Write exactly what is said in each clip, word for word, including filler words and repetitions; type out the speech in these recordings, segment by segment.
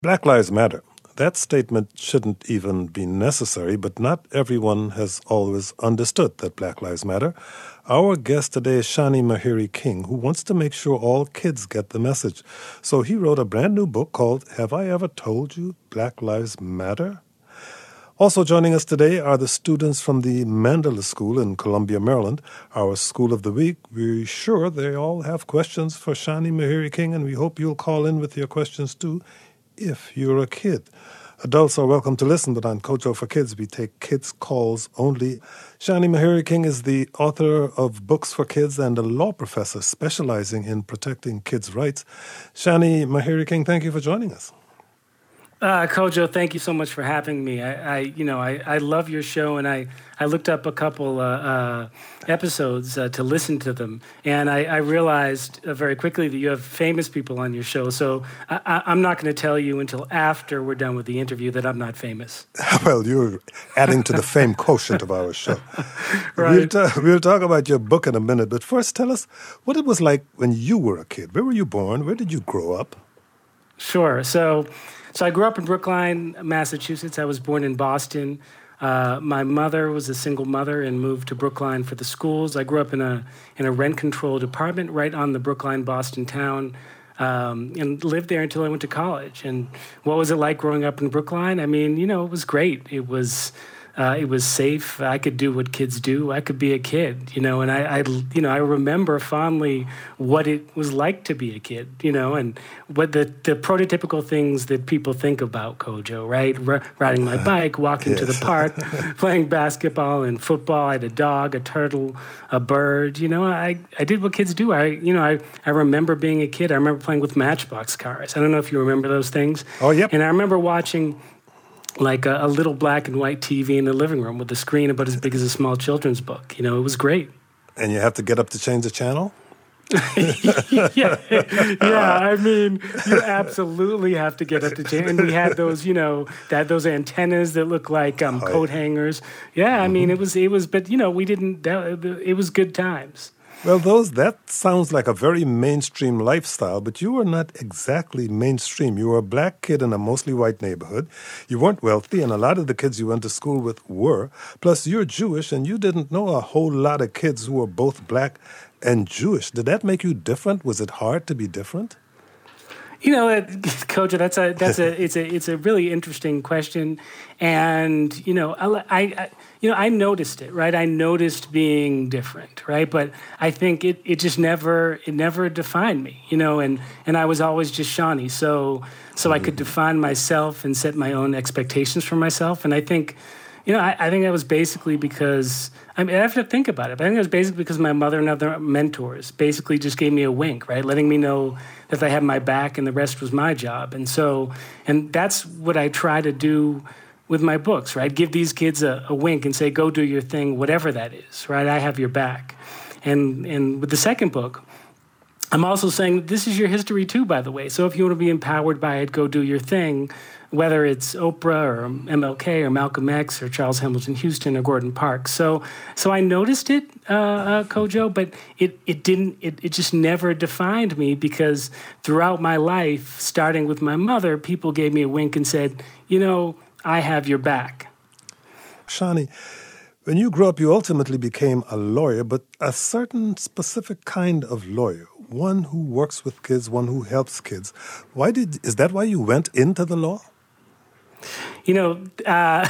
Black Lives Matter. That statement shouldn't even be necessary, but not everyone has always understood that Black Lives Matter. Our guest today is Shani Mahiri King, who wants to make sure all kids get the message. So he wrote a brand new book called Have I Ever Told You Black Lives Matter? Also joining us today are the students from the Mandela School in Columbia, Maryland, our School of the Week. We're sure they all have questions for Shani Mahiri King, and we hope you'll call in with your questions too if you're a kid. Adults are welcome to listen, but on Kojo for Kids, we take kids' calls only. Shani Mahiri King is the author of books for kids and a law professor specializing in protecting kids' rights. Shani Mahiri King, thank you for joining us. Uh, Kojo, thank you so much for having me. I, I you know, I, I love your show, and I, I looked up a couple uh, uh, episodes uh, to listen to them, and I, I realized uh, very quickly that you have famous people on your show. So I, I, I'm not going to tell you until after we're done with the interview that I'm not famous. Well, you're adding to the fame quotient of our show. Right. We'll, ta- we'll talk about your book in a minute, but first tell us what it was like when you were a kid. Where were you born? Where did you grow up? Sure. So... So I grew up in Brookline, Massachusetts. I was born in Boston. Uh, my mother was a single mother and moved to Brookline for the schools. I grew up in a in a rent-controlled apartment right on the Brookline-Boston town, um, and lived there until I went to college. And what was it like growing up in Brookline? I mean, you know, it was great. It was... Uh, it was safe. I could do what kids do. I could be a kid, you know, and I, I, you know, I remember fondly what it was like to be a kid, you know, and what the, the prototypical things that people think about, Kojo, right? R- riding my bike, walking yes. to the park, playing basketball and football. I had a dog, a turtle, a bird. You know, I, I did what kids do. I, you know, I, I remember being a kid. I remember playing with Matchbox cars. I don't know if you remember those things. Oh, yep. And I remember watching like a, a little black and white T V in the living room with a screen about as big as a small children's book. You know, it was great. And you have to get up to change the channel? yeah, yeah. I mean, you absolutely have to get up to change. And we had those, you know, that those antennas that look like um, coat hangers. Yeah, I mm-hmm. mean, it was, it was, but you know, we didn't. That, it was good times. Well, those that sounds like a very mainstream lifestyle, but you were not exactly mainstream. You were a black kid in a mostly white neighborhood. You weren't wealthy, and a lot of the kids you went to school with were. Plus, you're Jewish, and you didn't know a whole lot of kids who were both black and Jewish. Did that make you different? Was it hard to be different? You know, Coach, that's a that's a it's a it's a really interesting question, and you know, I, I you know I noticed it, right? I noticed being different, right? But I think it, it just never it never defined me, you know, and, and I was always just Shani, so so I could define myself and set my own expectations for myself, and I think. You know, I, I think that was basically because, I mean, I have to think about it, but I think it was basically because my mother and other mentors basically just gave me a wink, right? Letting me know that they had my back and the rest was my job. And so, and that's what I try to do with my books, right? Give these kids a, a wink and say, go do your thing, whatever that is, right? I have your back. And, and with the second book, I'm also saying this is your history too, by the way. So if you want to be empowered by it, go do your thing. Whether it's Oprah or M L K or Malcolm X or Charles Hamilton Houston or Gordon Parks. So so I noticed it, uh, uh, Kojo, but it, it didn't, it, it just never defined me because throughout my life, starting with my mother, people gave me a wink and said, you know, I have your back. Shani, when you grew up, you ultimately became a lawyer, but a certain specific kind of lawyer, one who works with kids, one who helps kids. Why did, is that why you went into the law? You know, uh,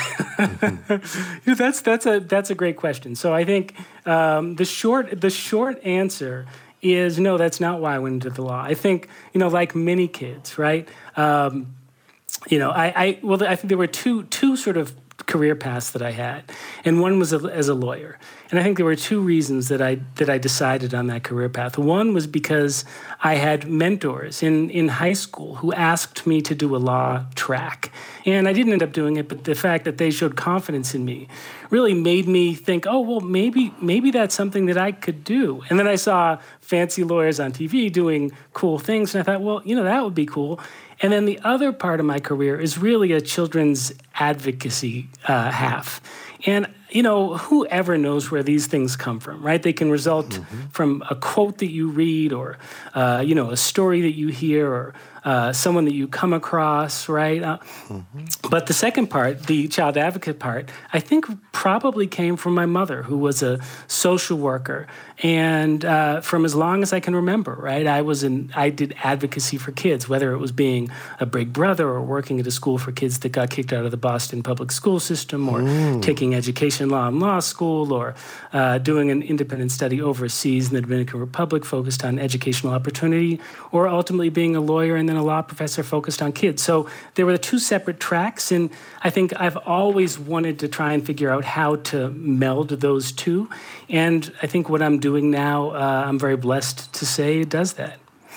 mm-hmm. that's that's a that's a great question. So I think um, the short the short answer is no. That's not why I went into the law. I think you know, like many kids, right? Um, you know, I, I well, I think there were two two sort of career paths that I had, and one was a, as a lawyer. And I think there were two reasons that I that I decided on that career path. One was because I had mentors in, in high school who asked me to do a law track. And I didn't end up doing it, but the fact that they showed confidence in me really made me think, oh, well, maybe maybe that's something that I could do. And then I saw fancy lawyers on T V doing cool things, and I thought, well, you know, that would be cool. And then the other part of my career is really a children's advocacy uh, half. And you know, whoever knows where these things come from, right? They can result mm-hmm. from a quote that you read or, uh, you know, a story that you hear or uh, someone that you come across, right? Uh, mm-hmm. But the second part, the child advocate part, I think probably came from my mother, who was a social worker. And uh, from as long as I can remember, right, I was in, I did advocacy for kids, whether it was being a big brother or working at a school for kids that got kicked out of the Boston public school system, or mm. taking education law in law school, or uh, doing an independent study overseas in the Dominican Republic focused on educational opportunity, or ultimately being a lawyer and then a law professor focused on kids. So there were the two separate tracks, and I think I've always wanted to try and figure out how to meld those two. And I think what I'm doing now, uh, I'm very blessed to say it does that.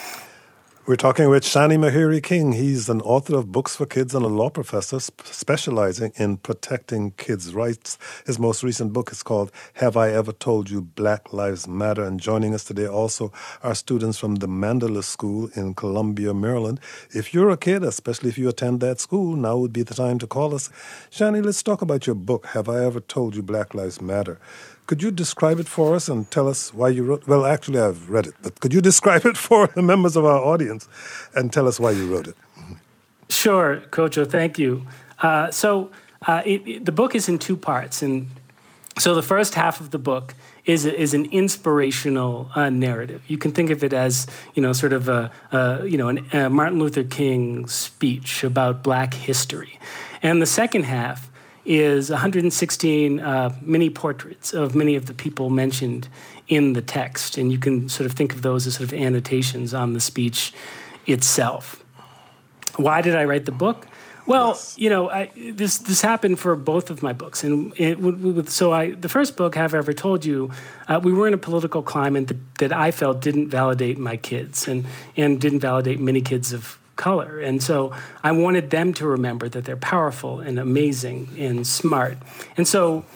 We're talking with Shani Mahiri King. He's an author of books for kids and a law professor sp- specializing in protecting kids' rights. His most recent book is called Have I Ever Told You Black Lives Matter? And joining us today also are students from the Mandela School in Columbia, Maryland. If you're a kid, especially if you attend that school, now would be the time to call us. Shani, let's talk about your book, Have I Ever Told You Black Lives Matter? Could you describe it for us and tell us why you wrote? Well, actually, I've read it, but could you describe it for the members of our audience and tell us why you wrote it? Sure, Kojo, thank you. Uh, so uh, it, it, the book is in two parts, and so the first half of the book is is an inspirational uh, narrative. You can think of it as, you know, sort of a, a you know an, a Martin Luther King speech about Black history, and the second half is one hundred sixteen uh, mini portraits of many of the people mentioned in the text. And you can sort of think of those as sort of annotations on the speech itself. Why did I write the book? Well, yes. you know, I, this this happened for both of my books. And it, with, so I, the first book, Have I Ever Told You, uh, we were in a political climate that, that I felt didn't validate my kids and, and didn't validate many kids of color. And so I wanted them to remember that they're powerful and amazing and smart. And so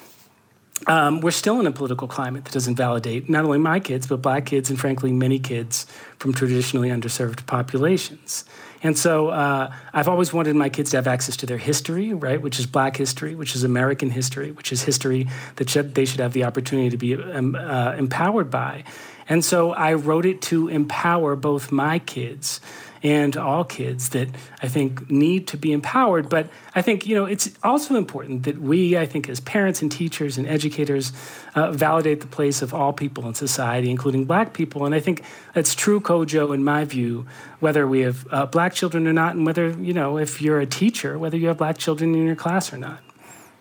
um, we're still in a political climate that doesn't validate not only my kids, but Black kids and, frankly, many kids from traditionally underserved populations. And so uh, I've always wanted my kids to have access to their history, right, which is Black history, which is American history, which is history that should, they should have the opportunity to be um, uh, empowered by. And so I wrote it to empower both my kids and all kids that I think need to be empowered. But I think, you know, it's also important that we, I think, as parents and teachers and educators, uh, validate the place of all people in society, including Black people. And I think that's true, Kojo, in my view, whether we have uh, Black children or not, and whether, you know, if you're a teacher, whether you have Black children in your class or not.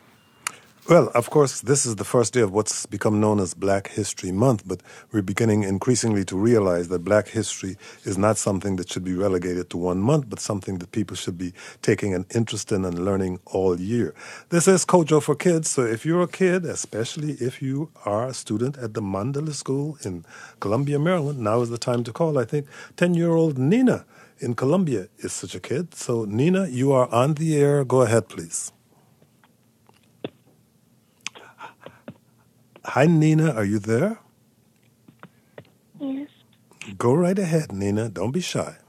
Well, of course, this is the first day of what's become known as Black History Month, but we're beginning increasingly to realize that Black history is not something that should be relegated to one month, but something that people should be taking an interest in and learning all year. This is Kojo for Kids, so if you're a kid, especially if you are a student at the Mandela School in Columbia, Maryland, now is the time to call. I think ten-year-old Nina in Columbia is such a kid. So, Nina, you are on the air. Go ahead, please. Hi, Nina. Are you there? Yes. Go right ahead, Nina. Don't be shy.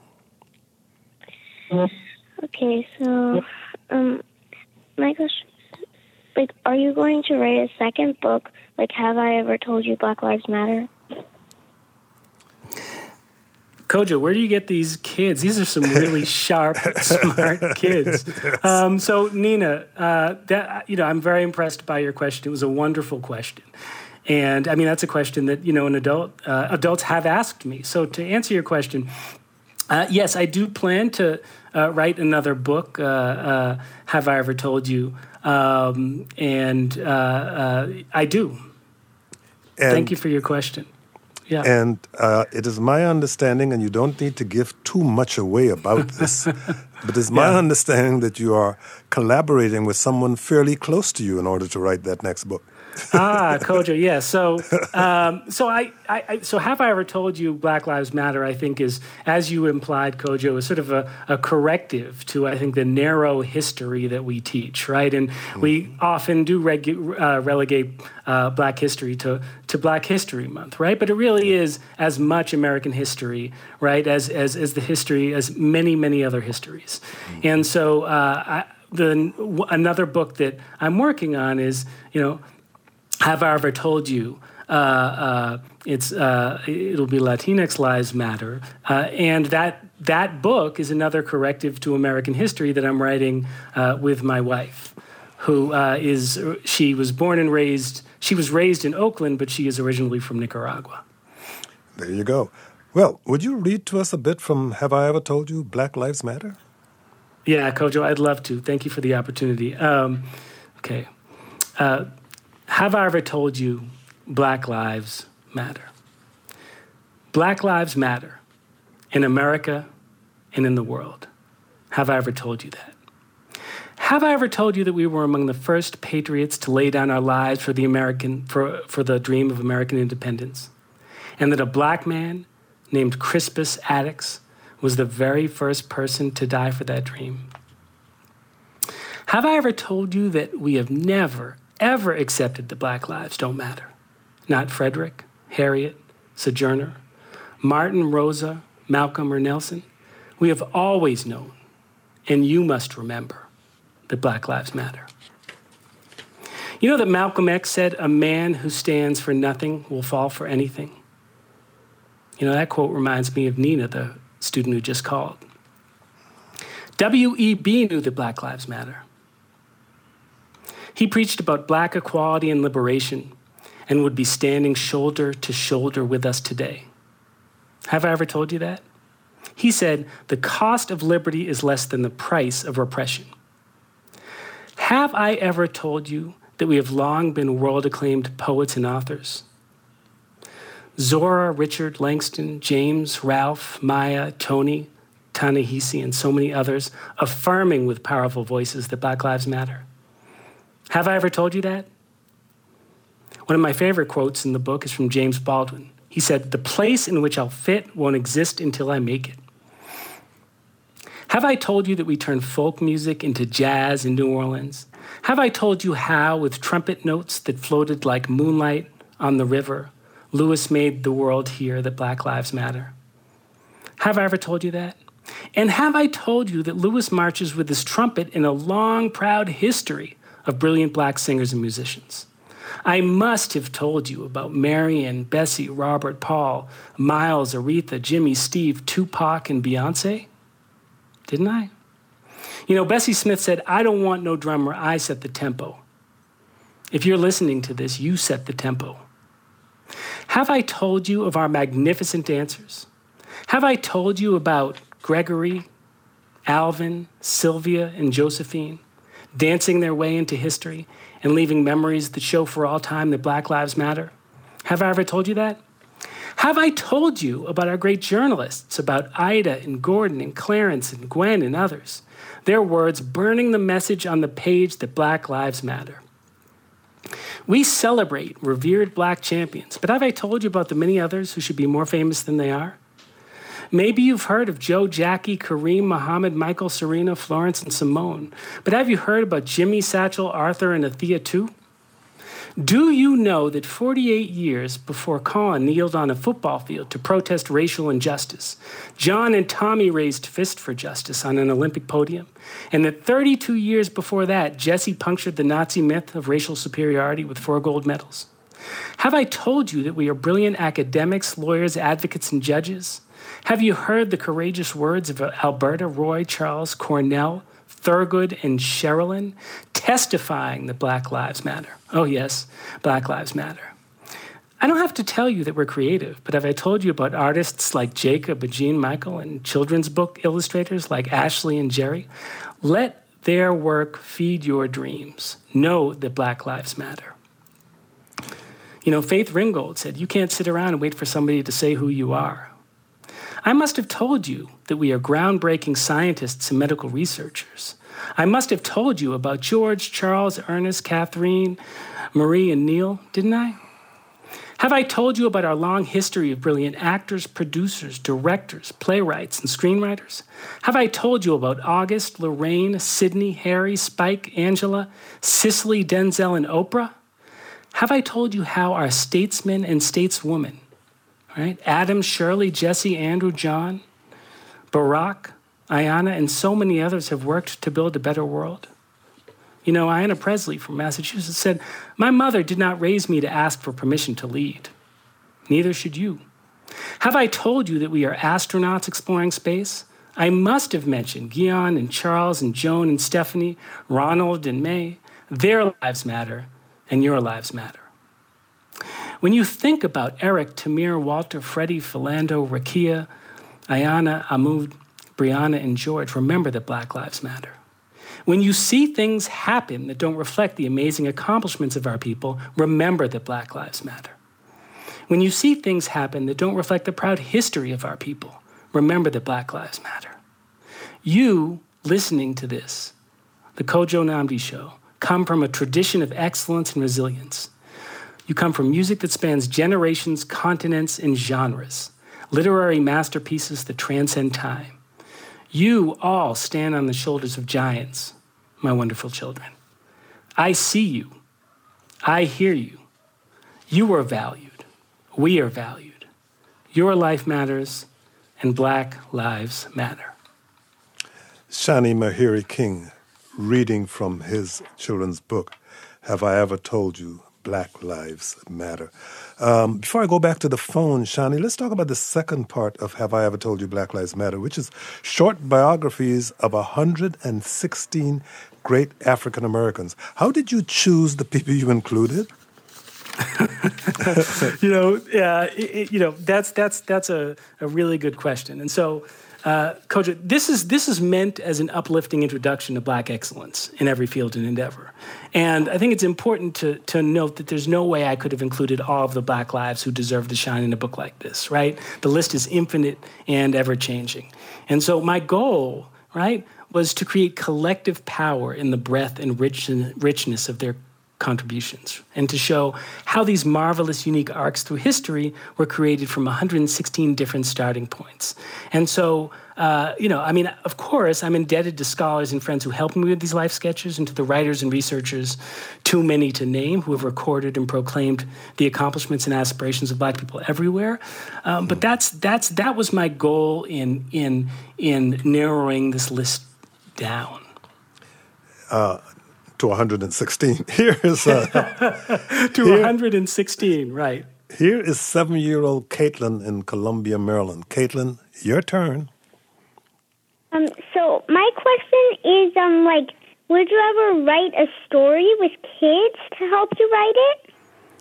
Okay, so um, my question is, like, are you going to write a second book, like, Have I Ever Told You Black Lives Matter? Kojo, where do you get these kids? These are some really sharp, smart kids. Um, so, Nina, uh, that you know, I'm very impressed by your question. It was a wonderful question, and I mean that's a question that you know an adult uh, adults have asked me. So, to answer your question, uh, yes, I do plan to uh, write another book. Uh, uh, Have I Ever Told You? Um, and uh, uh, I do. And Thank you for your question. Yeah. And uh, it is my understanding, and you don't need to give too much away about this, but it's my yeah. understanding that you are collaborating with someone fairly close to you in order to write that next book. ah, Kojo, yeah. So, um, so I, I, I, so have I ever told you Black Lives Matter? I think is, as you implied, Kojo, is sort of a, a corrective to I think the narrow history that we teach, right? And mm-hmm. we often do regu- uh, relegate uh, Black history to to Black History Month, right? But it really is as much American history, right, as as as the history as many many other histories, mm-hmm. and so uh, I, the another book that I'm working on is you know. Have I ever told you uh, uh, it's uh, it'll be Latinx Lives Matter? Uh, and that that book is another corrective to American history that I'm writing uh, with my wife, who uh, is she was born and raised she was raised in Oakland, but she is originally from Nicaragua. There you go. Well, would you read to us a bit from Have I Ever Told You Black Lives Matter? Yeah, Kojo, I'd love to. Thank you for the opportunity. Um, okay. Uh, have I ever told you Black Lives Matter? Black lives matter in America and in the world. Have I ever told you that? Have I ever told you that we were among the first patriots to lay down our lives for the American for, for the dream of American independence? And that a black man named Crispus Attucks was the very first person to die for that dream? Have I ever told you that we have never, ever accepted that black lives don't matter? Not Frederick, Harriet, Sojourner, Martin, Rosa, Malcolm, or Nelson. We have always known, and you must remember, that black lives matter. You know that Malcolm X said, "A man who stands for nothing will fall for anything." You know, that quote reminds me of Nina, the student who just called. W E B knew that Black Lives Matter. He preached about black equality and liberation and would be standing shoulder to shoulder with us today. Have I ever told you that? He said, "The cost of liberty is less than the price of repression." Have I ever told you that we have long been world-acclaimed poets and authors? Zora, Richard, Langston, James, Ralph, Maya, Tony, Ta-Nehisi, and so many others affirming with powerful voices that Black Lives Matter. Have I ever told you that? One of my favorite quotes in the book is from James Baldwin. He said, "The place in which I'll fit won't exist until I make it." Have I told you that we turn folk music into jazz in New Orleans? Have I told you how, with trumpet notes that floated like moonlight on the river, Lewis made the world hear that Black Lives Matter? Have I ever told you that? And have I told you that Lewis marches with his trumpet in a long, proud history of brilliant black singers and musicians? I must have told you about Marion, Bessie, Robert, Paul, Miles, Aretha, Jimmy, Steve, Tupac, and Beyonce. Didn't I? You know, Bessie Smith said, "I don't want no drummer, I set the tempo." If you're listening to this, you set the tempo. Have I told you of our magnificent dancers? Have I told you about Gregory, Alvin, Sylvia, and Josephine dancing their way into history and leaving memories that show for all time that Black Lives Matter? Have I ever told you that? Have I told you about our great journalists, about Ida and Gordon and Clarence and Gwen and others, their words burning the message on the page that Black Lives Matter? We celebrate revered black champions, but have I told you about the many others who should be more famous than they are? Maybe you've heard of Joe, Jackie, Kareem, Muhammad, Michael, Serena, Florence, and Simone, but have you heard about Jimmy, Satchel, Arthur, and Athea too? Do you know that forty-eight years before Colin kneeled on a football field to protest racial injustice, John and Tommy raised fists for justice on an Olympic podium, and that thirty-two years before that, Jesse punctured the Nazi myth of racial superiority with four gold medals? Have I told you that we are brilliant academics, lawyers, advocates, and judges? Have you heard the courageous words of Alberta, Roy, Charles, Cornell, Thurgood, and Sherilyn testifying that Black Lives Matter? Oh yes, Black Lives Matter. I don't have to tell you that we're creative, but have I told you about artists like Jacob and Jean Michael and children's book illustrators like Ashley and Jerry? Let their work feed your dreams. Know that Black Lives Matter. You know, Faith Ringgold said, "You can't sit around and wait for somebody to say who you are." I must have told you that we are groundbreaking scientists and medical researchers. I must have told you about George, Charles, Ernest, Catherine, Marie, and Neil, didn't I? Have I told you about our long history of brilliant actors, producers, directors, playwrights, and screenwriters? Have I told you about August, Lorraine, Sydney, Harry, Spike, Angela, Cicely, Denzel, and Oprah? Have I told you how our statesmen and stateswomen, right? Adam, Shirley, Jesse, Andrew, John, Barack, Ayanna, and so many others have worked to build a better world? You know, Ayanna Presley from Massachusetts said, "My mother did not raise me to ask for permission to lead. Neither should you. Have I told you that we are astronauts exploring space? I must have mentioned Guion and Charles and Joan and Stephanie, Ronald and May. Their lives matter, and your lives matter. When you think about Eric, Tamir, Walter, Freddie, Philando, Rakia, Ayanna, Ahmoud, Brianna, and George, remember that Black lives matter. When you see things happen that don't reflect the amazing accomplishments of our people, remember that Black lives matter. When you see things happen that don't reflect the proud history of our people, remember that Black lives matter. You, listening to this, the Kojo Nnamdi Show, come from a tradition of excellence and resilience. You come from music that spans generations, continents, and genres, literary masterpieces that transcend time. You all stand on the shoulders of giants, my wonderful children. I see you. I hear you. You are valued. We are valued. Your life matters, and Black lives matter." Shani Mahiri King, reading from his children's book, Have I Ever Told You Black Lives Matter? Um, before I go back to the phone, Shani, let's talk about the second part of Have I Ever Told You Black Lives Matter, which is short biographies of one hundred sixteen great African Americans. How did you choose the people you included? you know, yeah, it, it, you know, that's that's that's a, a really good question. And so, uh, Coach, this is this is meant as an uplifting introduction to Black excellence in every field and endeavor. And I think it's important to to note that there's no way I could have included all of the Black lives who deserve to shine in a book like this, right? The list is infinite and ever-changing. And so my goal, right, was to create collective power in the breadth and rich, richness of their contributions, and to show how these marvelous, unique arcs through history were created from one hundred sixteen different starting points. And so, uh, you know, I mean, of course, I'm indebted to scholars and friends who helped me with these life sketches, and to the writers and researchers, too many to name, who have recorded and proclaimed the accomplishments and aspirations of Black people everywhere. Um, but that's that's that was my goal in in in narrowing this list down. Uh, to one hundred sixteen. Here is uh, to here, one hundred sixteen, right. Here is seven-year-old Caitlin in Columbia, Maryland. Caitlin, your turn. Um, so my question is, um, like, would you ever write a story with kids to help you write it?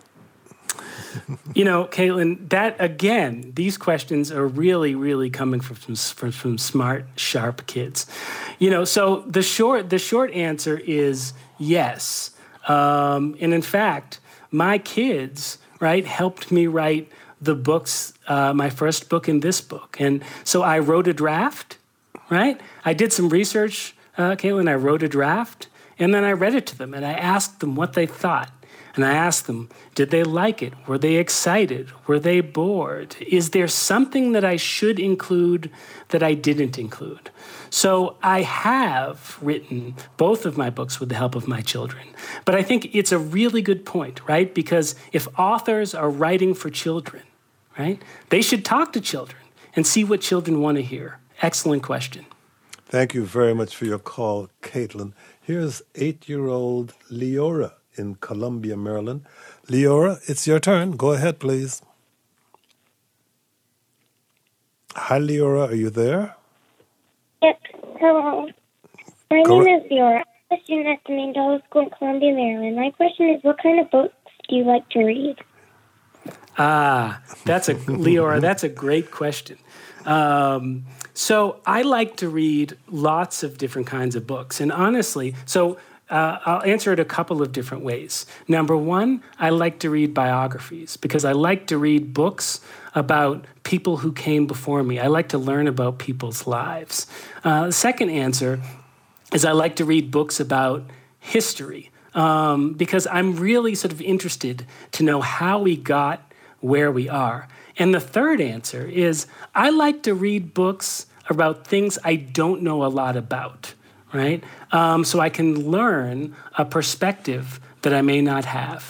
You know, Caitlin, that, again, these questions are really, really coming from, from, from smart, sharp kids. You know, so the short, the short answer is yes. Um, and in fact, my kids, right, helped me write the books, uh, my first book and this book. And so I wrote a draft, right? I did some research, uh, Caitlin, I wrote a draft, and then I read it to them, and I asked them what they thought. And I asked them, did they like it? Were they excited? Were they bored? Is there something that I should include that I didn't include? So I have written both of my books with the help of my children. But I think it's a really good point, right? Because if authors are writing for children, right, they should talk to children and see what children want to hear. Excellent question. Thank you very much for your call, Caitlin. Here's eight-year-old Leora in Columbia, Maryland. Leora, it's your turn. Go ahead, please. Hi, Leora. Are you there? Yep. Hello. My Go name is Leora. I'm a student at the Mandela School in Columbia, Maryland. My question is, what kind of books do you like to read? Ah, that's a, Leora, that's a great question. Um, so I like to read lots of different kinds of books. And honestly, so Uh, I'll answer it a couple of different ways. Number one, I like to read biographies because I like to read books about people who came before me. I like to learn about people's lives. Uh, the second answer is I like to read books about history um, because I'm really sort of interested to know how we got where we are. And the third answer is I like to read books about things I don't know a lot about. Right? Um, so I can learn a perspective that I may not have.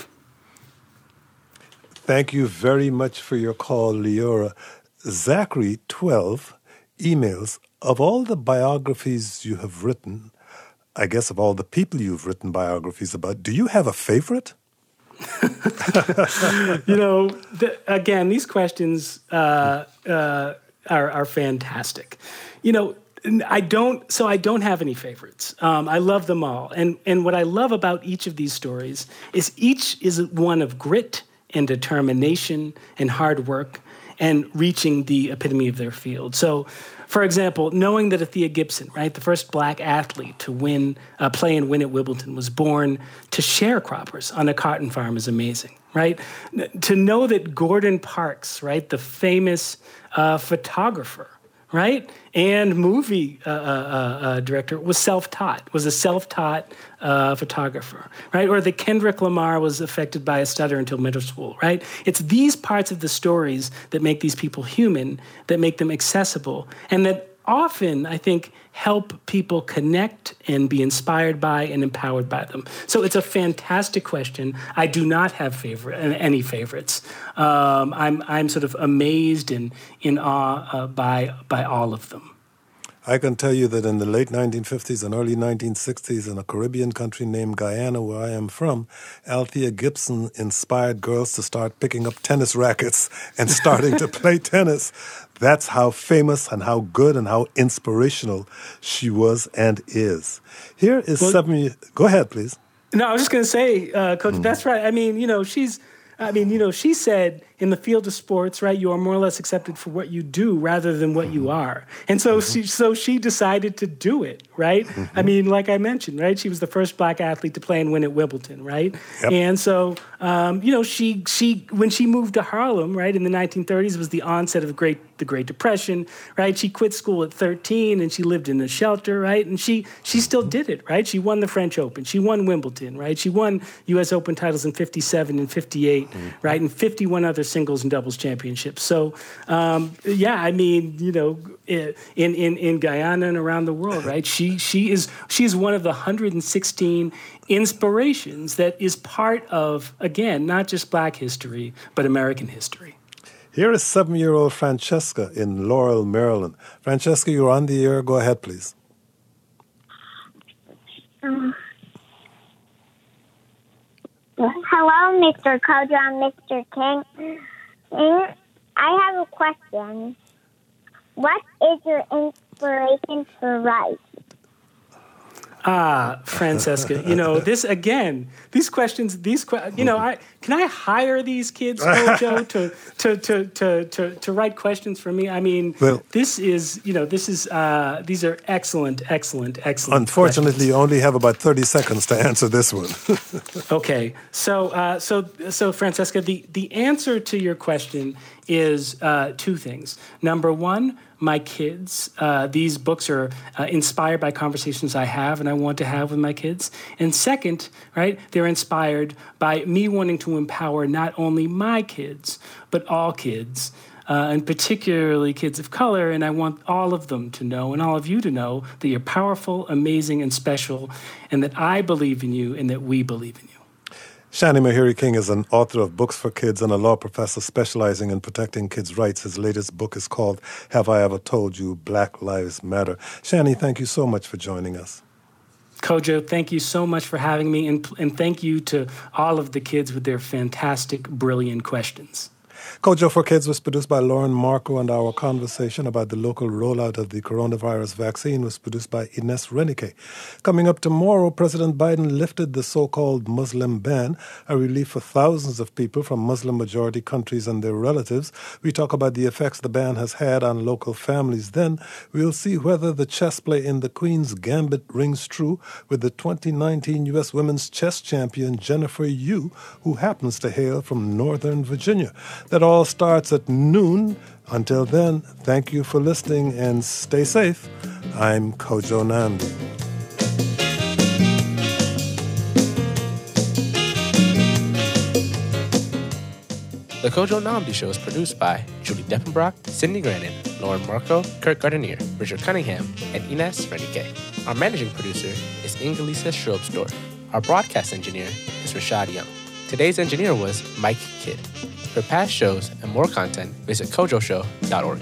Thank you very much for your call, Leora. Zachary, twelve, emails, of all the biographies you have written, I guess, of all the people you've written biographies about, do you have a favorite? you know, the, again, these questions uh, uh, are, are fantastic. You know, I don't, so I don't have any favorites. Um, I love them all. And, and what I love about each of these stories is each is one of grit and determination and hard work and reaching the epitome of their field. So, for example, knowing that Althea Gibson, right, the first black athlete to win, uh, play and win at Wimbledon, was born to sharecroppers on a cotton farm is amazing, right? To know that Gordon Parks, right, the famous uh, photographer, right, and movie uh, uh, uh, director, was self-taught, was a self-taught uh, photographer, right? Or that Kendrick Lamar was affected by a stutter until middle school, right? It's these parts of the stories that make these people human, that make them accessible, and that often, I think, help people connect and be inspired by and empowered by them. So it's a fantastic question. I do not have favorite any favorites. Um, I'm I'm sort of amazed and in awe uh, by by all of them. I can tell you that in the late nineteen fifties and early nineteen sixties, in a Caribbean country named Guyana, where I am from, Althea Gibson inspired girls to start picking up tennis rackets and starting to play tennis. That's how famous and how good and how inspirational she was and is. Here is well, seven... Go ahead, please. No, I was just going to say, uh, Coach, mm. that's right. I mean, you know, she's... I mean, you know, she said in the field of sports, right, you are more or less accepted for what you do rather than what you are. And so mm-hmm. she, so she decided to do it, right? Mm-hmm. I mean, like I mentioned, right, she was the first black athlete to play and win at Wimbledon, right? Yep. And so, um, you know, she she when she moved to Harlem, right, in the nineteen thirties, it was the onset of the Great the Great Depression, right? She quit school at thirteen and she lived in a shelter, right? And she she still did it, right? She won the French Open, she won Wimbledon, right? She won U S Open titles in fifty-seven and fifty-eight, mm-hmm. right? And fifty-one other singles and doubles championships. So, um, yeah, I mean, you know, in, in, in Guyana and around the world, right? She she is she is one of the one hundred sixteen inspirations that is part of, again, not just Black history, but American history. Here is seven-year-old Francesca in Laurel, Maryland. Francesca, you're on the air. Go ahead, please. Um, hello, Mister Kojo and Mister King. I have a question. What is your inspiration to write? Ah, Francesca, you know, this again, these questions, these que- you know, I can I hire these kids, Kojo, to, to, to, to, to, to write questions for me? I mean, well, this is, you know, this is, uh, these are excellent, excellent, excellent Unfortunately, questions. You only have about thirty seconds to answer this one. Okay, so, uh, so, so Francesca, the, the answer to your question is uh, two things. Number one, my kids. Uh, these books are uh, inspired by conversations I have and I want to have with my kids. And second, right, they're inspired by me wanting to empower not only my kids, but all kids, uh, and particularly kids of color. And I want all of them to know, and all of you to know, that you're powerful, amazing, and special, and that I believe in you and that we believe in you. Shani Mahiri King is an author of books for kids and a law professor specializing in protecting kids' rights. His latest book is called Have I Ever Told You? Black Lives Matter. Shani, thank you so much for joining us. Kojo, thank you so much for having me, and, and thank you to all of the kids with their fantastic, brilliant questions. Kojo for Kids was produced by Lauren Marco, and our conversation about the local rollout of the coronavirus vaccine was produced by Ines Renike. Coming up tomorrow, President Biden lifted the so-called Muslim ban, a relief for thousands of people from Muslim-majority countries and their relatives. We talk about the effects the ban has had on local families. Then we'll see whether the chess play in the Queen's Gambit rings true with the twenty nineteen U S Women's Chess Champion Jennifer Yu, who happens to hail from Northern Virginia. That all starts at noon. Until then, thank you for listening and stay safe. I'm Kojo Nnamdi. The Kojo Nnamdi Show is produced by Julie Deppenbrock, Cindy Grannon, Lauren Marco, Kurt Gardenier, Richard Cunningham, and Ines Renike. Our managing producer is Ingelisa Schrobsdorf. Our broadcast engineer is Rashad Young. Today's engineer was Mike Kidd. For past shows and more content, visit kojo show dot org.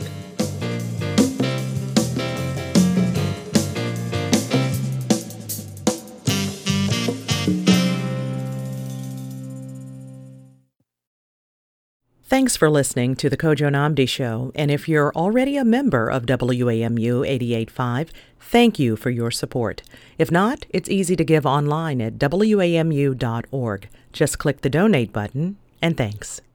Thanks for listening to The Kojo Nnamdi Show, and if you're already a member of W A M U eighty-eight point five, thank you for your support. If not, it's easy to give online at W A M U dot org. Just click the donate button, and thanks.